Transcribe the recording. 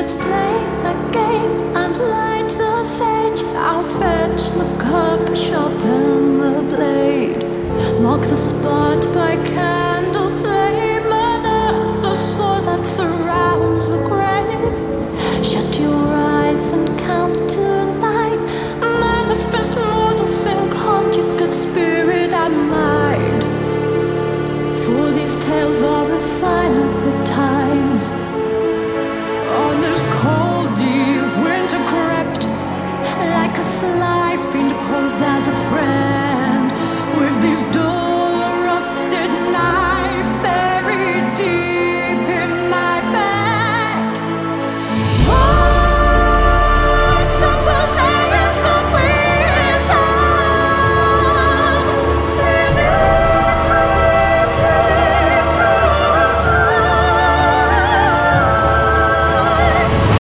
Let's play the game and light the sage. I'll fetch the cup, sharpen the blade. Mark the spot by candle flame. Unearth the soul that surrounds the grave. Shut your eyes and count to 9. Manifest mortals in conjugate spirit and mind. For these tales are a sign of the times. On this cold eve, winter crept like a sly fiend posed as a friend. With these doors